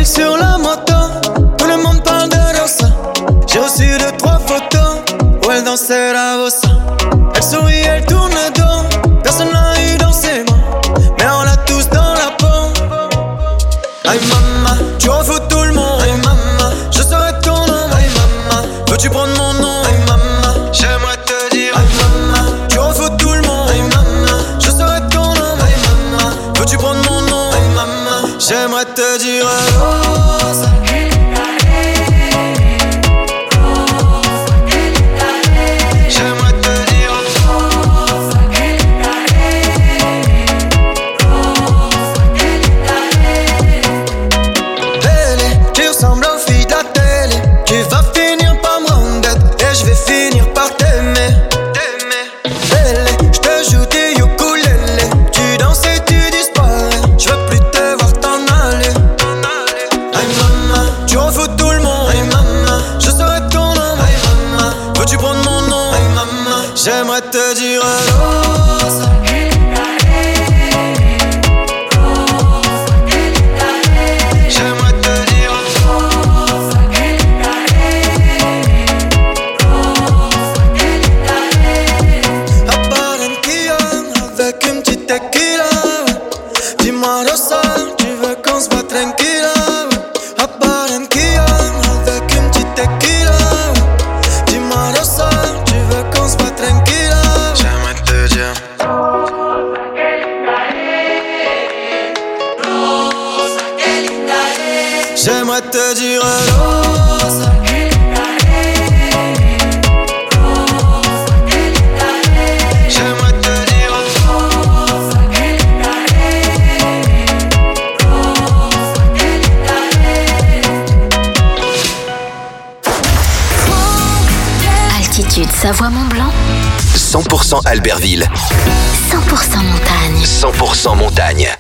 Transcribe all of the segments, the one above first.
sur la moto, tout le monde parle de Rosa. J'ai reçu 2-3 photos où elle dansait la bossa. Elle sourit, elle tourne le dos, personne n'a eu dans ses mains, mais on l'a tous dans la peau. Aïe maman, tu refous tout le monde. Aïe maman, je serai ton nom. Aïe maman, veux-tu prendre mon nom? Aïe maman, j'aimerais te dire. Aïe maman, tu refous tout le monde. Aïe maman, je serai ton nom. Aïe maman, veux-tu prendre mon nom? Aïe maman, j'aimerais te dire. Rosa. J'aimerais te dire Rosa. J'aimerais te dire Rosa. À Barranquilla, avec une petite tequila. Dis-moi Rosa, tu veux qu'on se voit tranquilla. À Barranquilla, avec une petite tequila. Dis-moi Rosa, tu veux qu'on se voit tranquilla. J'aimerais te dire Rosa, qué linda es. J'aimerais te dire Rosa. Savoie-Mont-Blanc 100% Albertville 100% montagne 100% montagne.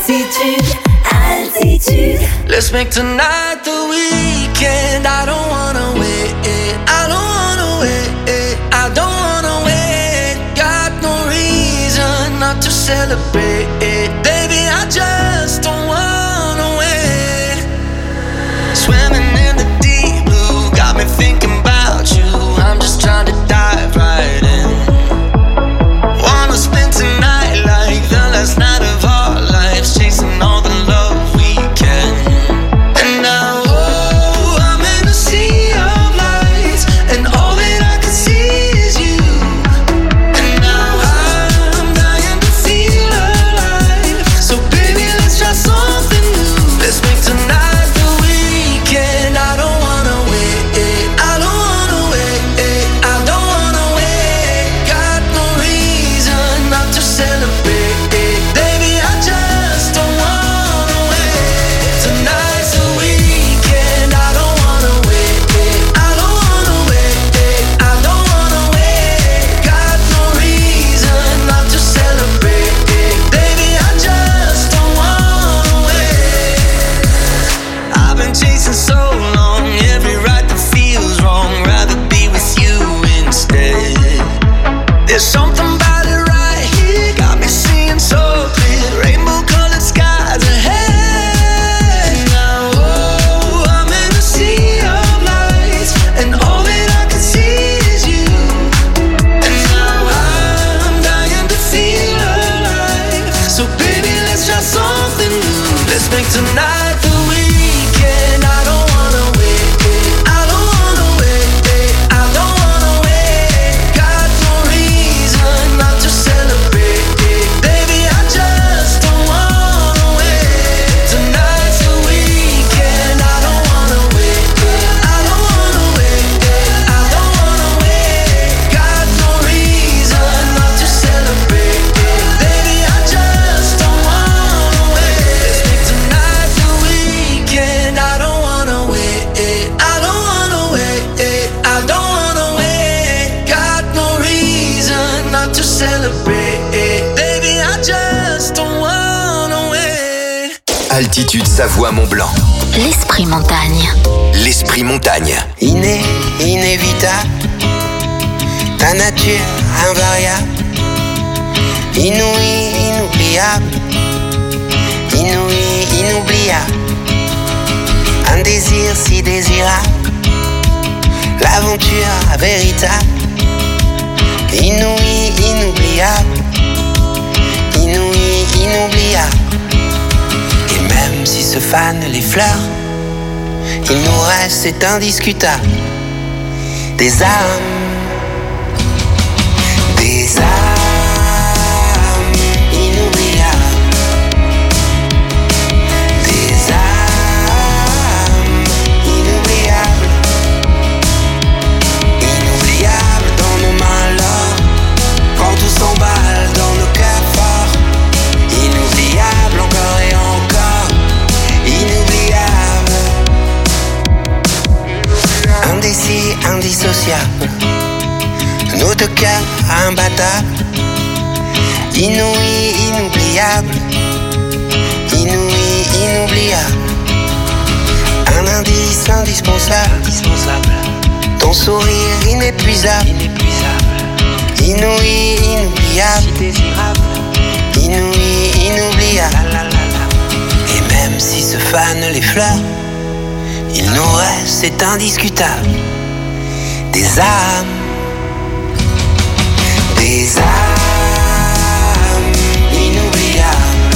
Altitude. Let's make tonight the weekend. I don't wanna wait. I don't wanna wait. I don't wanna wait. Got no reason not to celebrate. Baby, I just don't wanna wait. Swimming in the deep blue got me thinking about you. I'm just trying to dive right in. Wanna spend tonight like the last night of our lives, chasing all the love we can. And now, oh, I'm in a sea of lights, and all that I can see is you. And now I'm dying to feel alive. So baby, let's try something new. Let's make tonight the weekend. I don't wanna wait. I don't wanna wait. I don't wanna wait. Got no reason not to celebrate. Baby, I just don't wanna wait. Tonight's the weekend. I don't wanna wait. I don't wanna wait. I don't wanna wait. Got no reason not to celebrate. Baby, I just don't wanna wait. I've been chasing so long, every right that feels wrong. Rather be with you instead. There's something about it right here, got me seeing so clear. Rainbow-colored skies ahead. Now, oh, I'm in a sea of lights, and all that I can see is you. And now I'm dying to feel alive. So baby, let's try something new. Let's make tonight the weekend. I don't wanna wait. I don't wanna wait. I don't wanna wait. Got no reason not to celebrate. Baby, I just don't wanna wait. Tonight's the weekend. I don't wanna wait. I don't wanna wait. I don't wanna wait. Got no reason not to celebrate. Baby, I just don't wanna wait. Let's make tonight the weekend. I don't wanna wait. I don't wanna wait. I don't wanna wait. Got no reason not to celebrate. Baby, I just don't wanna wait. Altitude Savoie Mont-Blanc. L'esprit montagne. L'esprit montagne. Inévitable, ta nature invariable, inouïe, inoubliable, inouïe, inoubliable, un désir si désirable, l'aventure véritable, inouïe, inoubliable, inouïe, inoubliable. Et même si se fanent les fleurs, il nous reste, c'est indiscutable, des âmes inoubliables, des âmes inoubliables, inoubliables dans nos mains l'or, quand tout s'emballe dans nos cœurs forts, inoubliables encore et encore, inoubliables, indécis, indissociables, nos deux cœurs imbattables, inouïs, inoubliables, inouïs, inoubliables, un indice indispensable, ton sourire inépuisable, inouïs, inoubliable, inouïs, inoubliable. Et même si se fanent les fleurs, il nous reste, c'est indiscutable, des âmes inoubliables,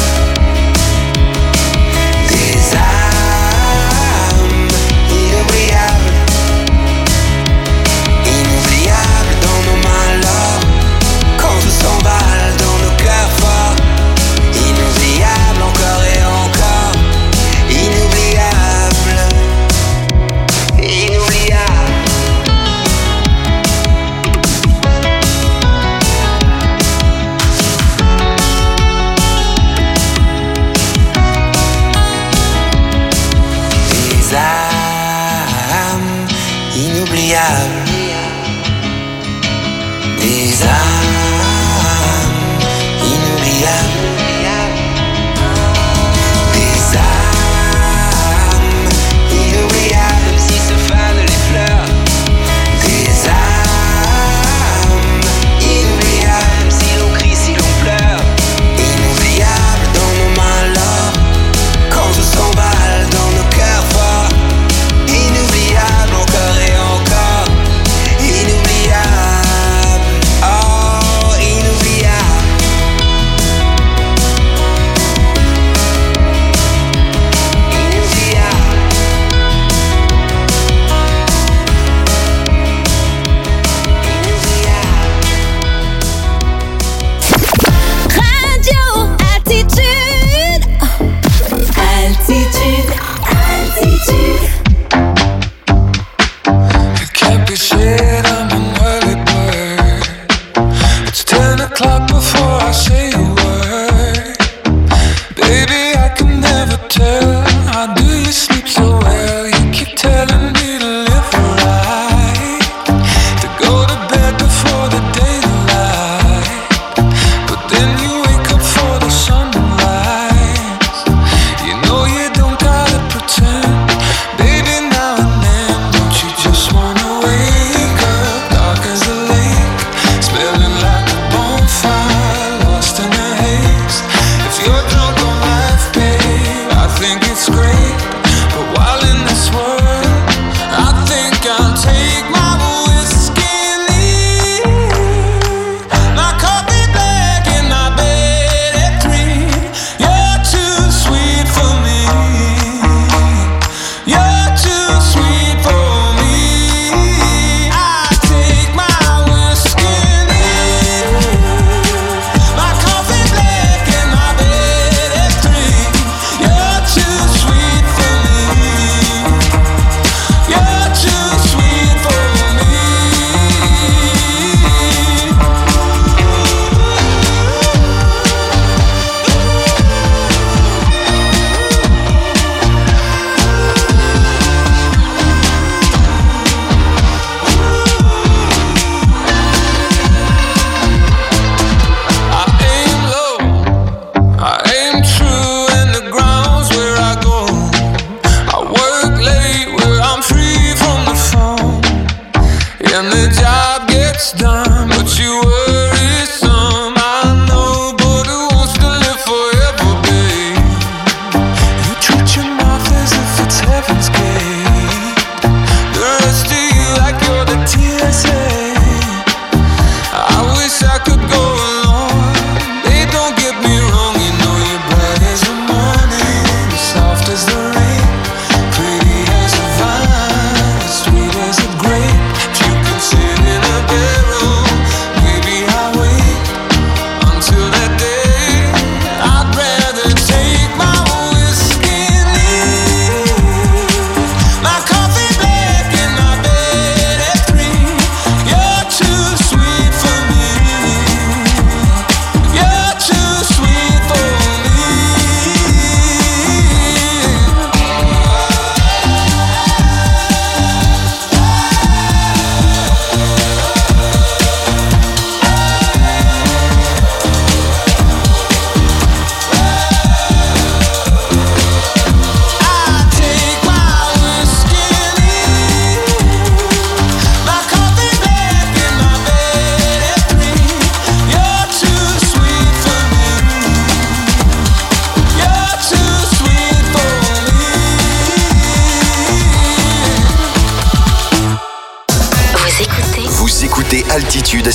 des âmes inoubliables, inoubliables dans nos mains l'or, quand tout s'emballe dans nos cœurs forts, inoubliables encore et encore, inoubliables, inoubliables. Des âmes inoubliables.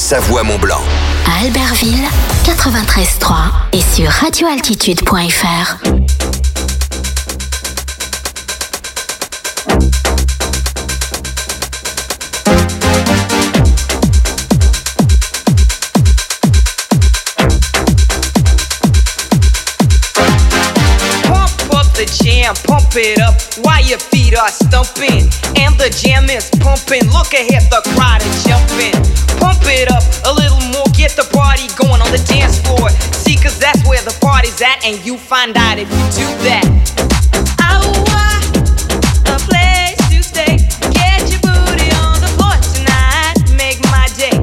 Savoie-Mont-Blanc. À Albertville, 93.3 et sur radioaltitude.fr. Pump it up while your feet are stumping and the jam is pumping. Look ahead, the crowd is jumping. Pump it up a little more, get the party going on the dance floor. See, cause that's where the party's at, and you find out if you do that. A place to stay. Get your booty on the floor tonight. Make my day.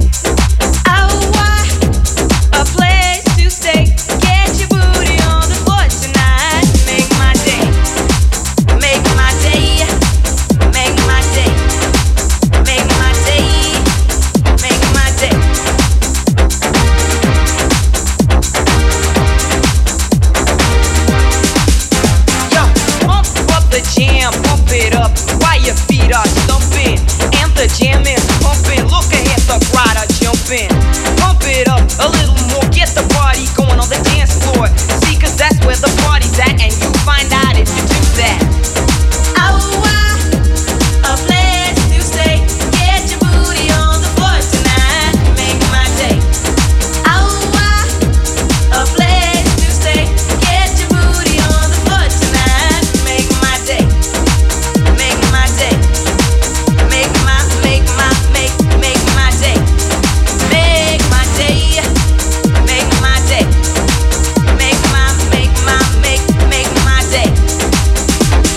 A place to stay. Get your booty on the floor tonight. Make my day. Make my day. Make my day. Make my day. Make my day. Yo, pump up the jam, pump it up while your feet are stumping and the jam is pumping. Look ahead, the crowd are jumping. Pump it up a little more, get the party going on the dance floor. See, cause that's where the party's at, and you find out if you do that. A place to stay. Get your booty on the floor tonight. Make my day. A place to stay. Get your booty on the floor tonight. Make my day. Make my day. Make my day. Make my day. Make my day. Make my day. Make my day.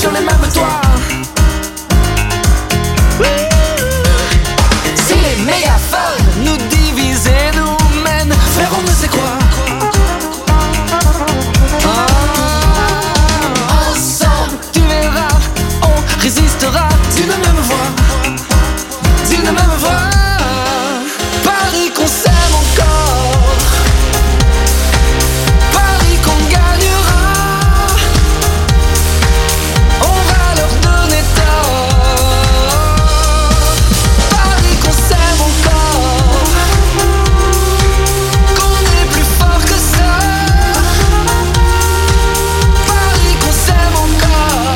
j'en ai même toi. Si les mégaphones nous divisent et nous mènent vers on ne sait quoi. Ensemble, tu verras, on résistera d'une même voix, d'une même voix. Paris qu'on s'aime encore, Paris qu'on gagnera. On va leur donner tort. Paris qu'on s'aime encore, qu'on est plus fort que ça. Paris qu'on s'aime encore.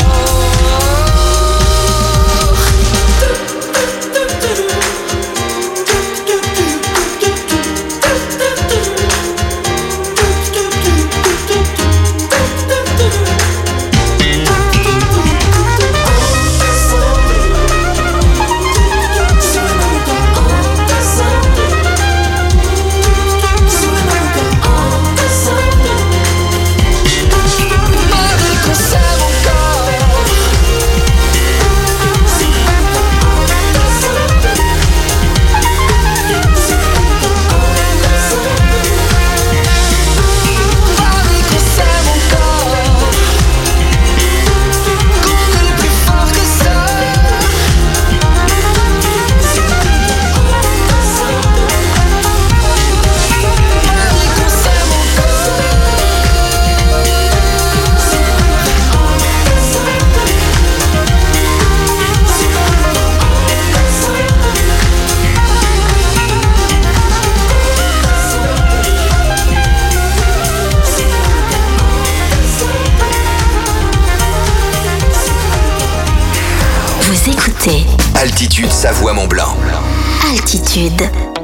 Vous écoutez Altitude Savoie-Mont-Blanc. Altitude.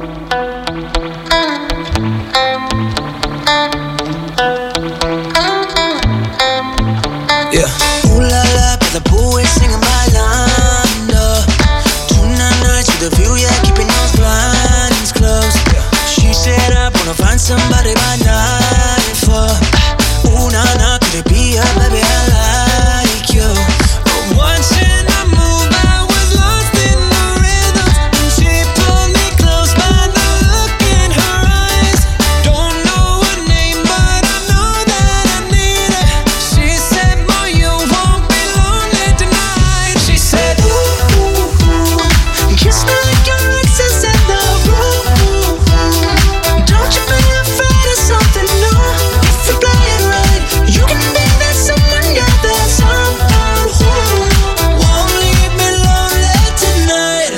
Yeah. Ooh la la, but the poet singing bailando. Tonight with the view, yeah, keeping those blinds closed. She said I wanna find somebody by 9 4. Ooh na na, could it be her, baby? I like you. But watching her move, I was lost in the rhythm, and she pulled me close by the look in her eyes. Don't know her name, but I know that I need her. She said, boy, you won't be lonely tonight. She said, ooh, kiss me like your ex is in the room. Don't you be afraid of something new. If you play it right, you can be that someone, yeah, that someone who won't leave me lonely tonight.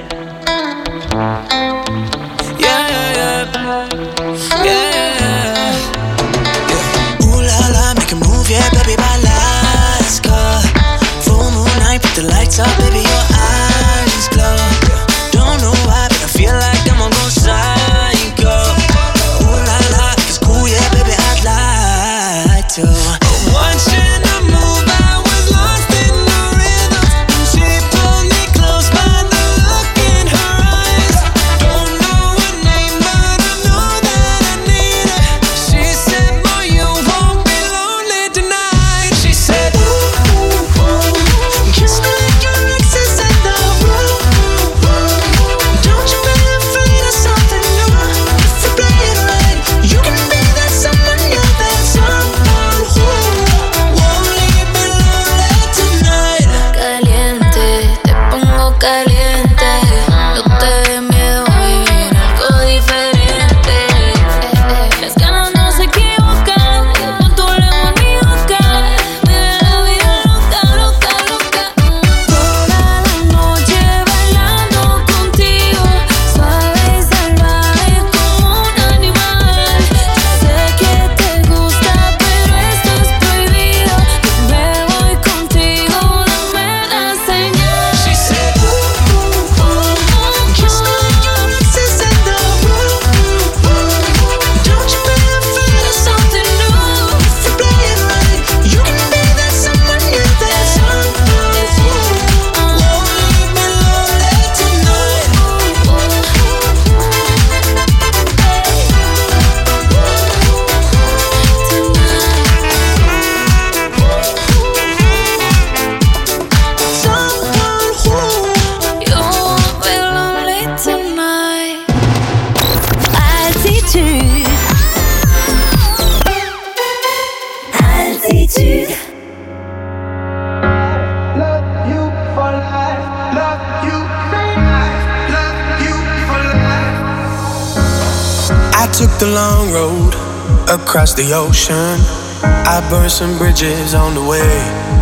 Yeah, yeah, yeah, yeah, yeah. Ooh la la, make a move, yeah, baby, Alaska. Full moon night, put the lights up, baby, your eyes glow. Don't know why, but I feel like I'm gonna go psycho. Ooh la la, if it's cool, yeah, baby, I'd like to. Watching her move, I was lost in the rhythm, and she pulled me close by the look in her eyes. Don't know her name, but I know that I need her. She said, boy, you won't be lonely tonight. She said, ooh, kiss me like your ex is in the room. Don't you be afraid of something new. If you play it right, you can be that someone, yeah, that someone who won't leave me lonely tonight. Caliente, te pongo caliente. Yo te de miedo vivir algo diferente. Las ganas no se equivocan, con tu lengua en mi boca. Me da la vida loca, loca, loca. Toda la noche bailando contigo, suave y salvaje como un animal. Yo sé que te gusta, pero esto es prohibido. Yo me voy contigo, dame la señal. She said, ooh, took the long road across the ocean. I burned some bridges on the way.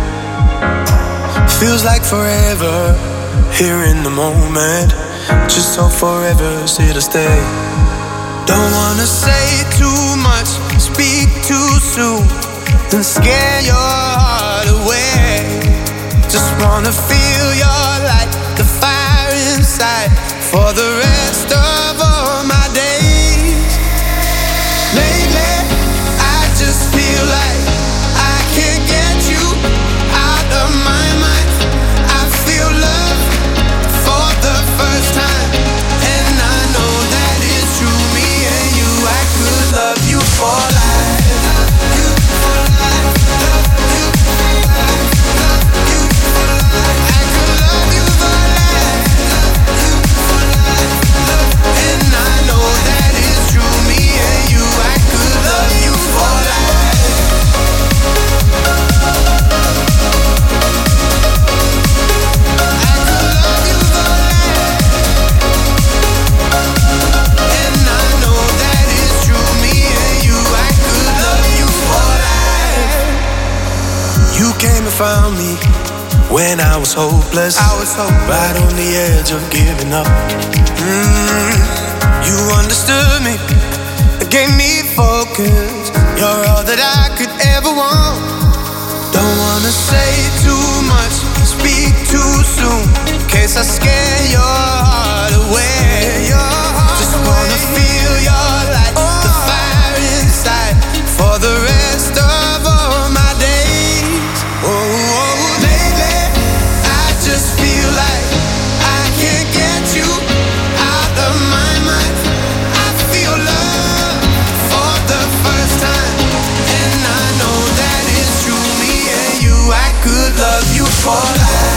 Feels like forever here in the moment. Just so forever's here to stay. Don't wanna say too much, speak too soon, then scare your heart away. Just wanna feel your light, the fire inside, for the rest of all my days. Lately, I just feel like I can't get you out of my mind. I feel love for the first time, and I know that it's true. Me and you, I could love you for life. Found me when I was hopeless. Right on the edge of giving up. You understood me, gave me focus. You're all that I could ever want. Don't wanna say too much, speak too soon, in case I scare your heart away. Just wanna feel your light, the fire inside, for the rest of all my days. Lately, I just feel like I can't get you out of my mind. I feel love for the first time, and I know that it's true. Me and you, I could love you for life.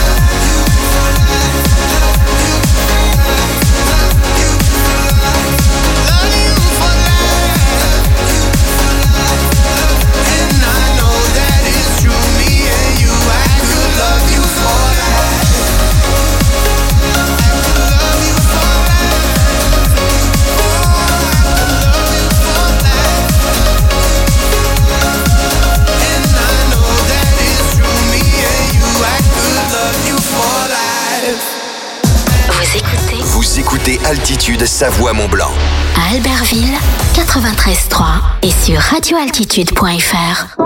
Vous écoutez Altitude Savoie-Mont-Blanc. À Albertville, 93.3 et sur radioaltitude.fr.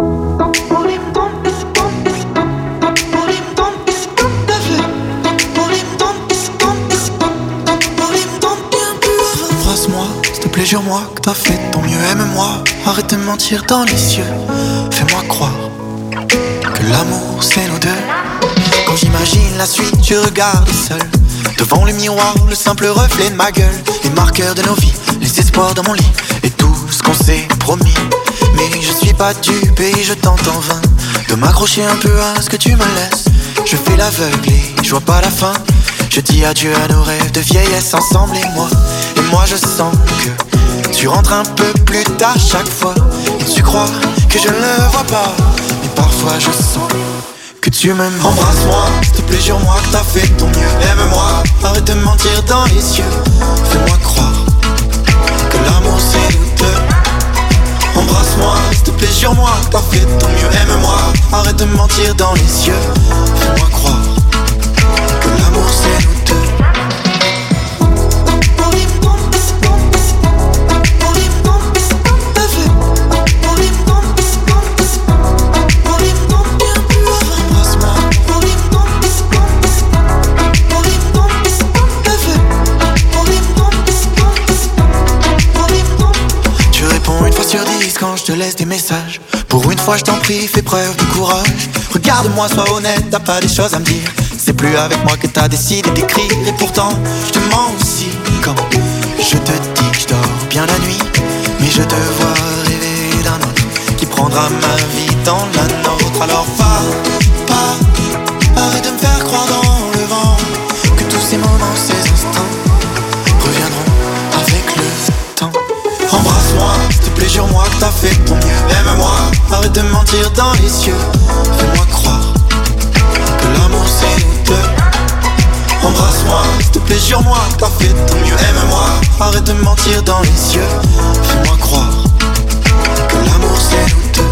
Embrasse-moi, s'il te plaît, jure-moi que t'as fait de ton mieux. Aime-moi, arrête de mentir dans les yeux. Fais-moi croire que l'amour c'est nous deux. Quand j'imagine la suite, je regarde seul devant le miroir, le simple reflet de ma gueule, les marqueurs de nos vies, les espoirs dans mon lit, et tout ce qu'on s'est promis. Mais je suis pas dupe et je tente en vain de m'accrocher un peu à ce que tu me laisses. Je fais l'aveugle et je vois pas la fin. Je dis adieu à nos rêves de vieillesse ensemble et moi je sens que tu rentres un peu plus tard chaque fois. Et tu crois que je ne le vois pas, mais parfois je sens que tu m'aimes. Embrasse-moi, s'il te plaît, jure-moi que t'as fait ton mieux. Aime-moi, arrête de mentir dans les yeux. Fais-moi croire que l'amour c'est nous deux. Embrasse-moi, s'il te plaît, jure-moi que t'as fait ton mieux. Aime-moi, arrête de mentir dans les yeux. Fais-moi croire que l'amour c'est nous deux. Quand je te laisse des messages, pour une fois je t'en prie, fais preuve de courage. Regarde-moi, sois honnête, t'as pas des choses à me dire. C'est plus avec moi que t'as décidé d'écrire. Et pourtant, je te mens aussi quand je te dis que je dors bien la nuit. Mais je te vois rêver d'un autre qui prendra ma vie dans la nôtre. Alors pas, arrête de me faire croire dans le vent que tous ces moments, ces instants reviendront avec le temps. Embrasse-moi, s'il te plaît, jure-moi que t'as fait ton mieux. Aime-moi, arrête de mentir dans les yeux. Fais-moi croire que l'amour c'est nous deux. Embrasse-moi, s'il te plaît, jure-moi que t'as fait ton mieux. Aime-moi, arrête de mentir dans les yeux. Fais-moi croire que l'amour c'est nous deux.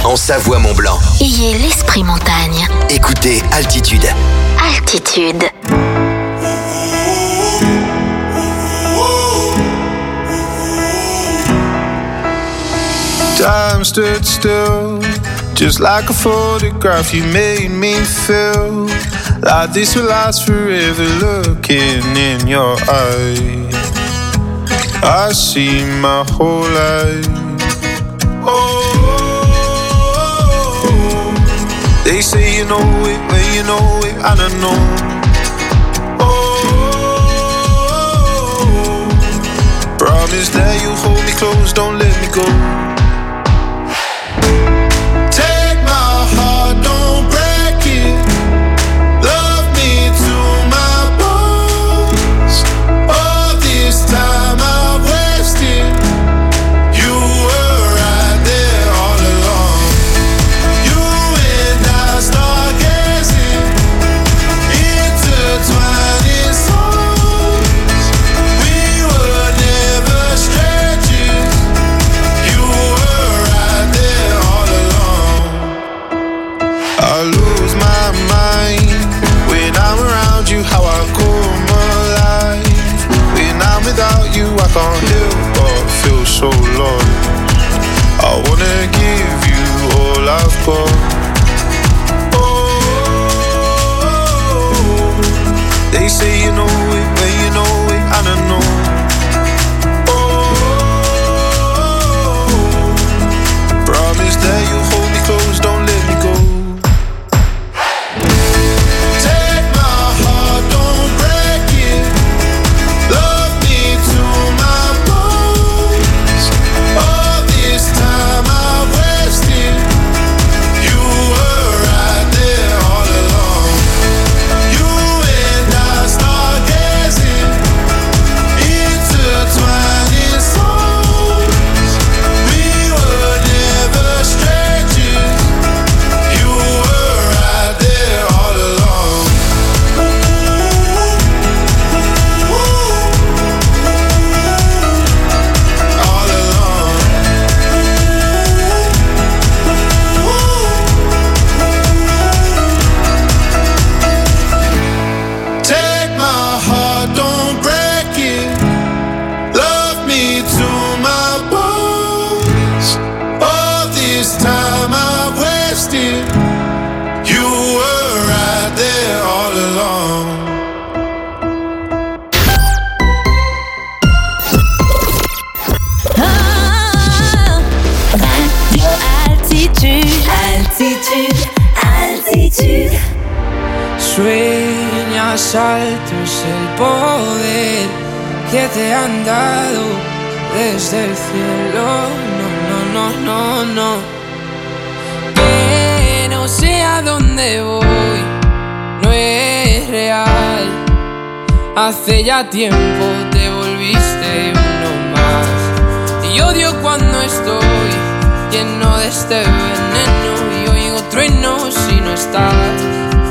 en Savoie-Mont-Blanc. Ayez l'esprit montagne. Écoutez Altitude. Altitude. Time stood still, just like a photograph. You made me feel like this will last forever. Looking in your eyes, I see my whole life. Oh, they say you know it when you know it, and I know. Oh, promise that you'll hold me close, don't let me go. I can't help but feel so lost. I wanna give you all I've got. Oh, they say you know it when you know it, and I know. Oh, promise that you'll hold me close, don't let me go. Sueñas alto es el poder que te han dado desde el cielo. No. Que no sé a dónde voy, no es real. Hace ya tiempo te volviste uno más. Y odio cuando estoy lleno de este veneno y oigo truenos si no estás.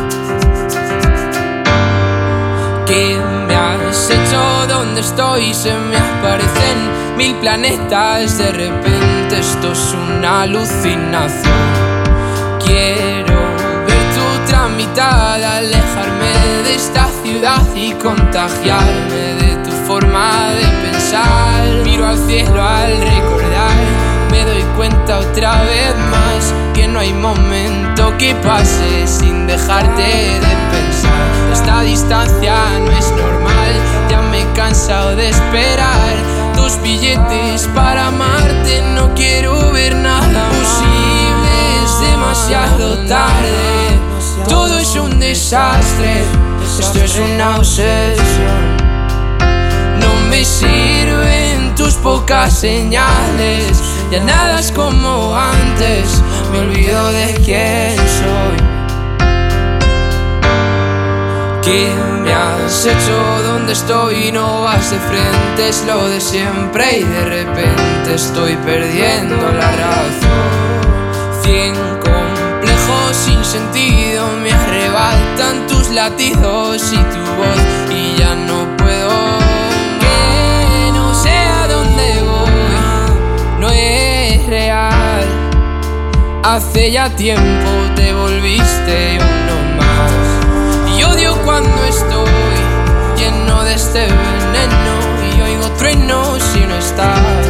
¿Qué me has hecho? ¿Dónde estoy? Se me aparecen 1000 planetas. De repente esto es una alucinación. Quiero ver tu otra mitad, alejarme de esta ciudad y contagiarme de tu forma de pensar. Miro al cielo al recordar, me doy cuenta otra vez más que no hay momento que pase sin dejarte de pensar. Esta distancia no es normal, ya me he cansado de esperar tus billetes para amarte. No quiero ver nada posible, es demasiado tarde. Todo es un desastre, esto es una obsesión. No me sirven tus pocas señales, ya nada es como antes, me olvido de quién soy. ¿Qué me has hecho? ¿Dónde estoy? No vas de frente, es lo de siempre y de repente estoy perdiendo la razón. 100 complejos sin sentido me arrebatan tus latidos y tu voz y ya no puedo. Que no sé a dónde voy, no es real. Hace ya tiempo te volviste uno más. Y odio cuando estoy lleno de este veneno y oigo truenos si no estás.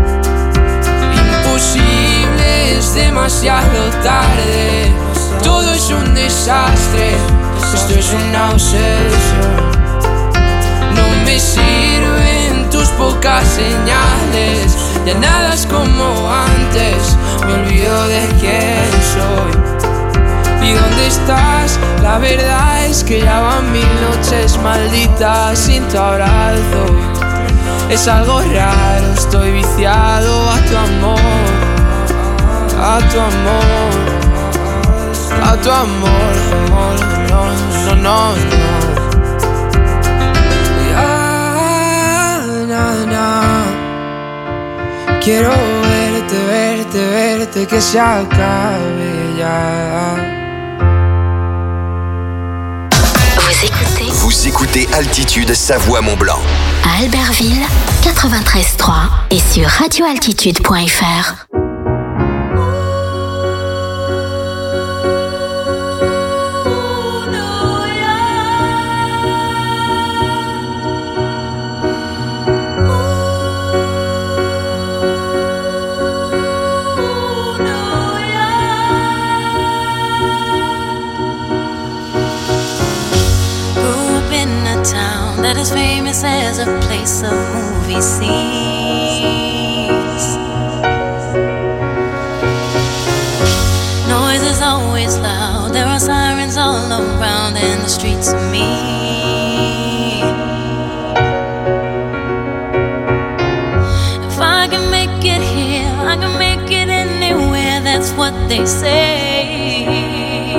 Imposible, es demasiado tarde. Todo es un desastre, esto es una obsesión. No me sirven tus pocas señales, ya nada es como antes, me olvido de quién soy. ¿Y dónde estás? La verdad es que ya van 1000 noches malditas sin tu abrazo. Es algo raro, estoy viciado a tu amor, a tu amor, a tu amor, amor, no, no, no, no. Quiero verte, verte, verte, que se acabe ya. Vous écoutez Altitude Savoie-Mont-Blanc. À Albertville, 93.3 et sur radioaltitude.fr. That is famous as a place of movie scenes. Noise is always loud, there are sirens all around, and the streets are mean. If I can make it here, I can make it anywhere, that's what they say.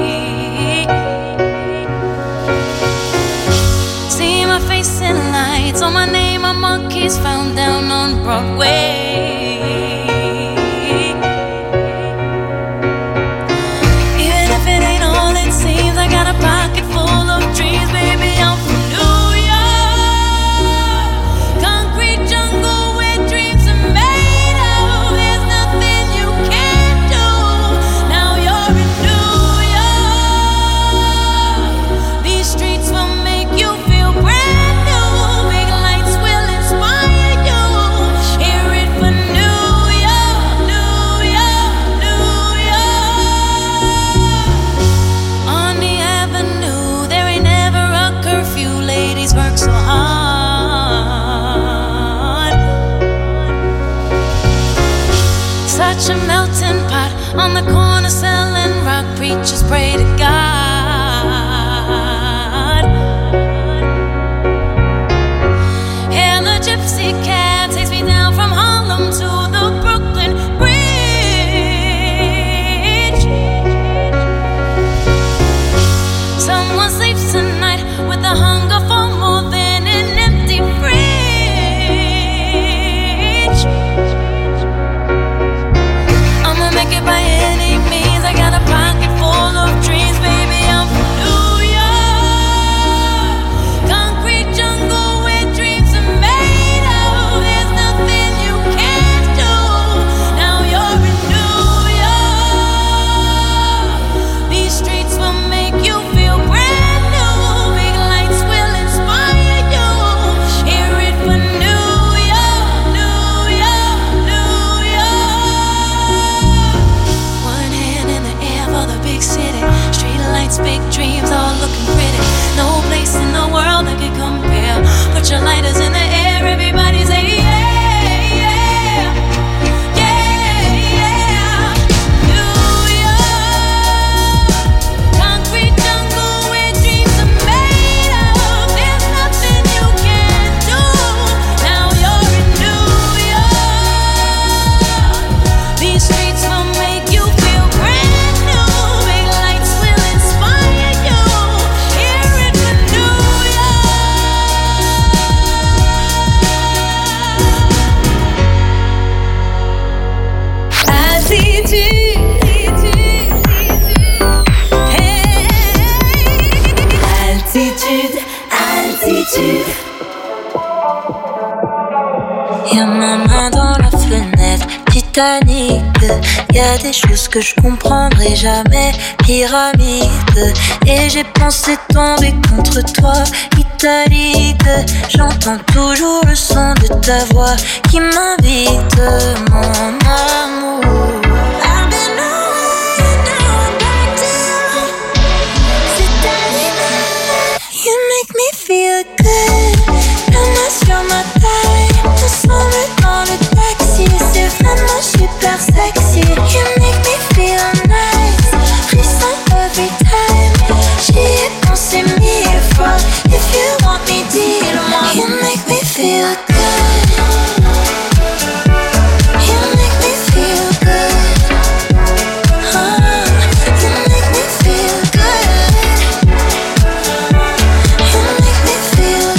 Facing lights on my name, my monkeys found down on Broadway. Even if it ain't all it seems, I got a pocket full of dreams, baby, I'm from New York. Concrete jungle where dreams are made of. There's nothing you can't do. Now you're in New York. These streets will make you feel brand. So hard. Such a melting pot on the corner selling rock. Preachers pray to God. And the gypsy cab takes me down from Harlem to the Brooklyn Bridge. Someone sleeps tonight with the hunger for more than an empty fridge. I'ma make it by any means. I got a pocket full of dreams, baby, I'm from New York. Concrete jungle where dreams are made of. There's nothing you can't do. Now you're in New York. These streets will make you feel brand new. Big lights will inspire you. Hear it for New York, New York, New York. One hand in the air for the big city. Street lights, big dreams, all looking pretty. No place in the world that can compare. Put your lighters in the air, everybody say yeah, yeah, yeah, yeah. New York, concrete jungle where dreams are made of. There's nothing you can't do. Now you're in New York. These streets will make you feel brand new. Big lights will inspire you. Hear it for New York. Altitude. Hey. Altitude, altitude. Y'a ma main dans la fenêtre, Titanic. Y a des choses que je comprendrai jamais. Pyramide, et j'ai pensé tomber contre toi. Italique, j'entends toujours le son de ta voix qui m'invite, mon amour. I've been away, now I'm back to you. C'est ta lumière, you make me feel good. La main sur ma taille, ensemble dans le taxi. C'est vraiment super sexy. You make me feel nice, frisson every time. J'y ai pensé 1000 fois. If you want me, dis-le-moi. You make me feel good. You make me feel good. You make me feel good. You make me feel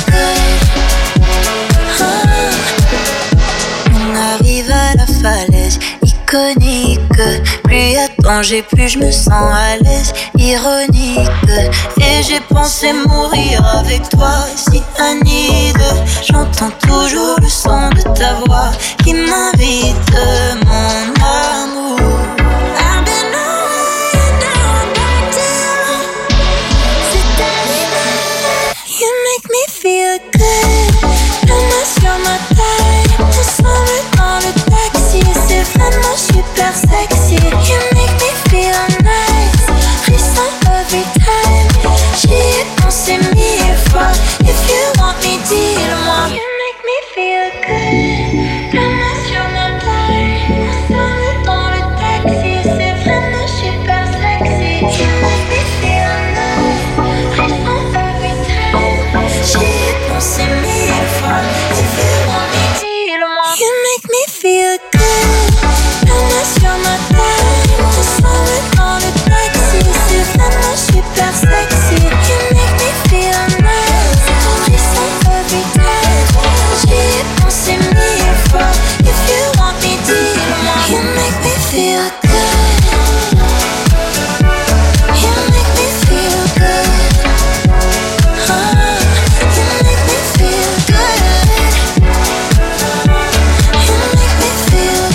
good. On arrive à la falaise iconique. Plus y a danger, plus je me sens à l'aise. Ironique, et j'ai pensé mourir avec toi. Si Anide, j'entends toujours le son de ta voix qui m'invite, mon amour. I've been away, now I'm back to you. C'est ta lumière, you make me feel good. La main sur ma taille, ensemble dans le taxi. C'est vraiment super sexy. You make me feel nice, frisson every time. J'y ai pensé 1000 fois. If you want me, dis-le-moi. You make me feel good. La main sur ma taille, ensemble dans le taxi. C'est vraiment super sexy. You make me feel nice, frisson every time. J'y ai pensé 1000 fois. If you want me, dis-le-moi. You make me feel good. La main sur ma taille, ensemble dans le taxi. C'est vraiment super sexy. You make me feel nice, frisson every time. J'y ai pensé 1000 fois. If you want me, dis-le-moi. You make me feel good. You make me feel good. You make me feel good. You make me feel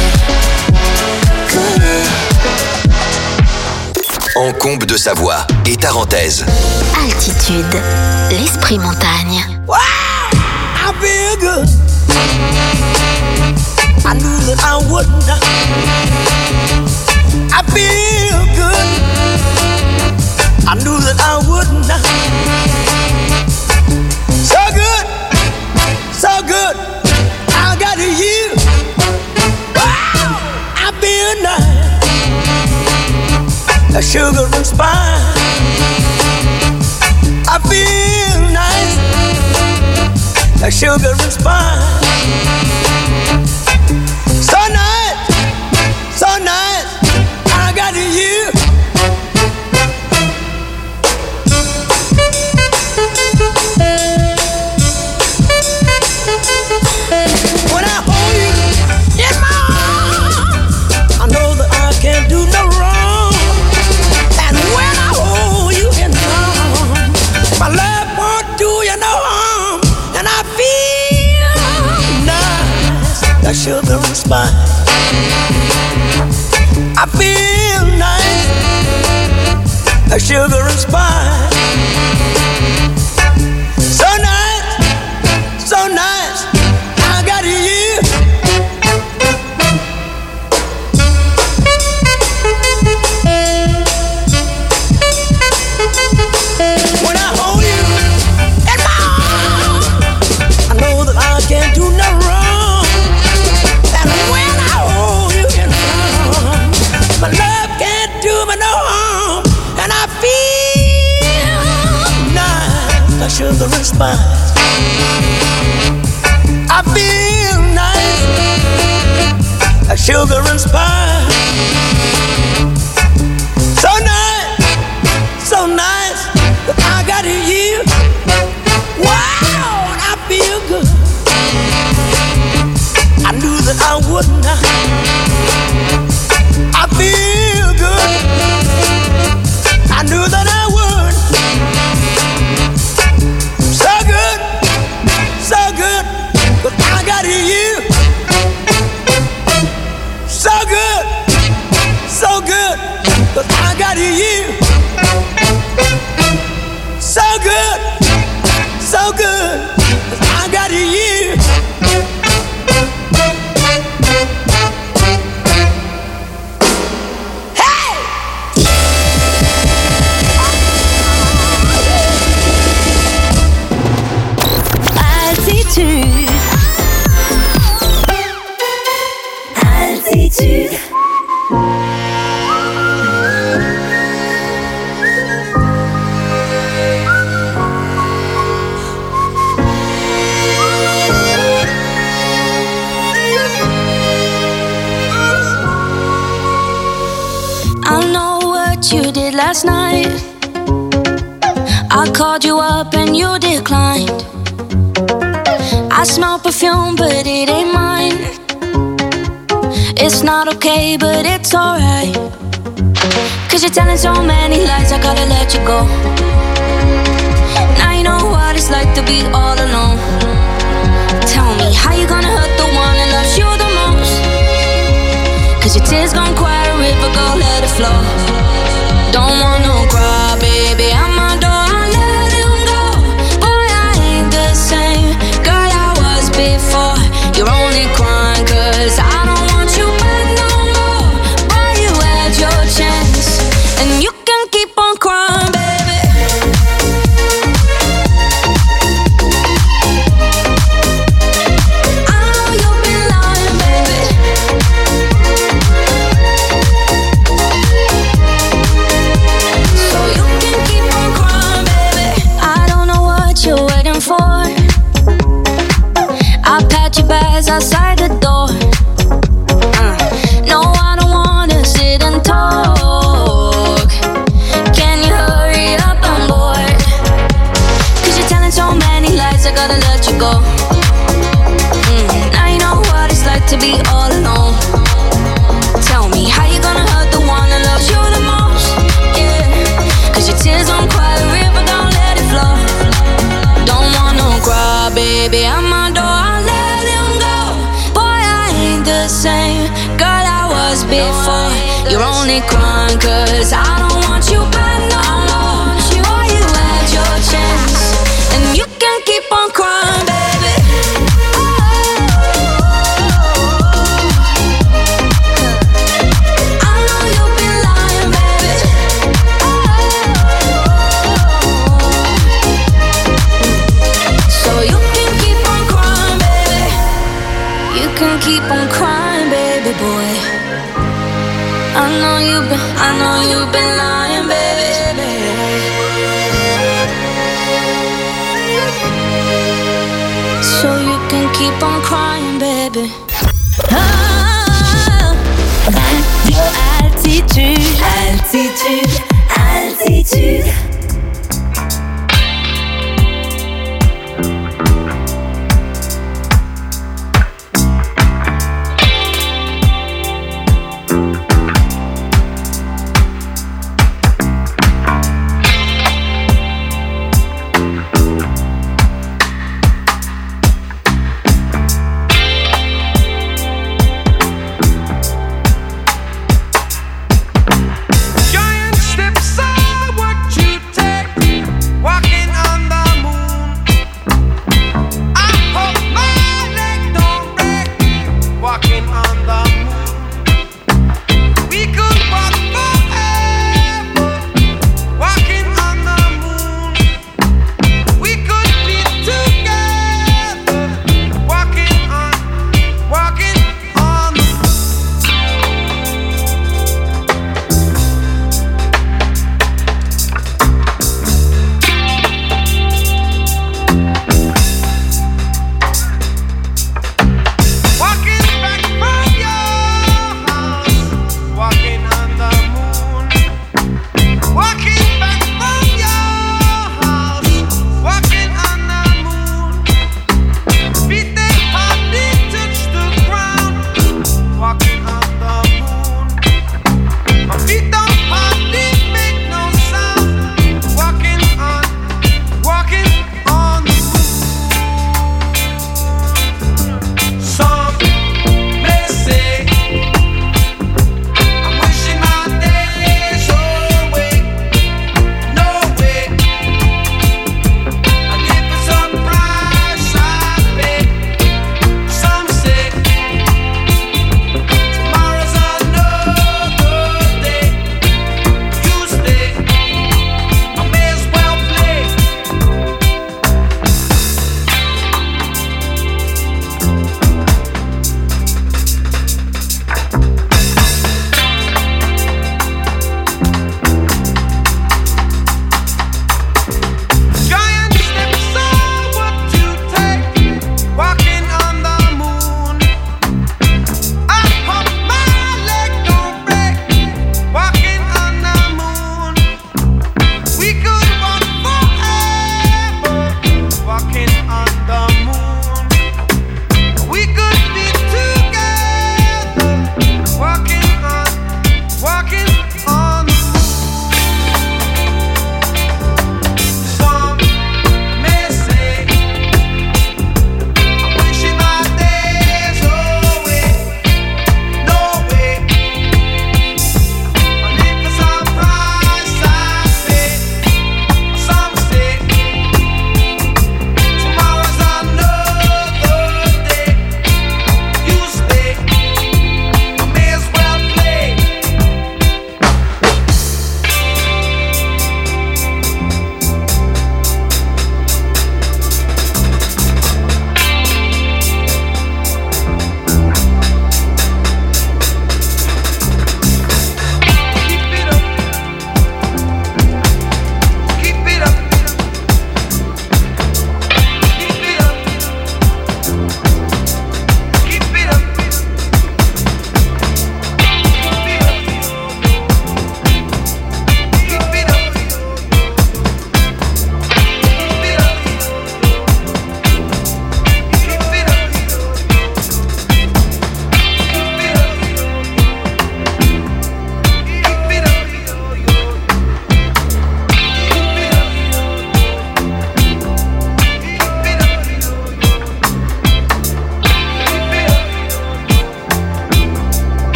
good. En comble de Savoie et Tarentaise. Altitude, l'esprit montagne. Wow, I feel good. I knew that I wouldn't. I feel good. I knew that I wouldn't. So good, so good. I got you. Wow, I feel nice. A sugar and spice. I feel nice, like sugar and spice. So nice, so nice. I got you. When I hold you in my arms, I know that I can't do no wrong. And when I hold you in my arms, my love won't do you no harm. And I feel nice, like sugar and spice. I feel nice, like sugar and spice. So nice, so nice. I got you. When I hold you in my arms, I know that I can't do no wrong. And when I hold you in my arms, my love can't do me no harm. And I feel nice, like sugar and spice. I feel nice, like sugar and spice. So nice, so nice. I got you. Wow, I feel good. I knew that I wouldn't. I feel good. I knew that I would. So good, so good. But I got you. So good. 'cause I got you. So good, so good, 'cause I got you. Altitude. Altitude. I know what you did last night. I called you up and you declined. I smell perfume, but it ain't mine. It's not okay, but it's alright. 'Cause you're telling so many lies, I gotta let you go. Now you know what it's like to be all alone. Tell me, how you gonna hurt the one that loves you the most? 'Cause your tears gon' quiet a river, go let it flow. Don't wanna cry, baby, I'm my door, I let him go. Boy, I ain't the same girl I was before. You're only crying 'cause I don't want you back no more. Boy, you had your chance, and you can keep on crying, baby. I know you've been lying, baby. So you can keep on crying, baby. I don't know what you're waiting for. I'll pat your bags outside the door. No, I don't wanna sit and talk. Can you hurry up, I'm bored? 'Cause you're telling so many lies, I gotta let you go. Now you know what it's like to be all alone. Tell me, how you gonna hurt the one that loves you the most? Yeah, 'cause your tears don't cry a river, don't let it flow. Don't wanna cry, baby, I'm my door, I let him go. Boy, I ain't the same girl I was before. You're only crying 'cause I don't want you back no more. Boy, you had your chance, and you can keep on crying, baby. I know you've been lying, baby. So you can keep on crying, baby. You can keep on crying, baby boy. I know you've been lying, baby. So you can keep on crying, baby. Radio Altitude. Altitude. Altitude. Giant step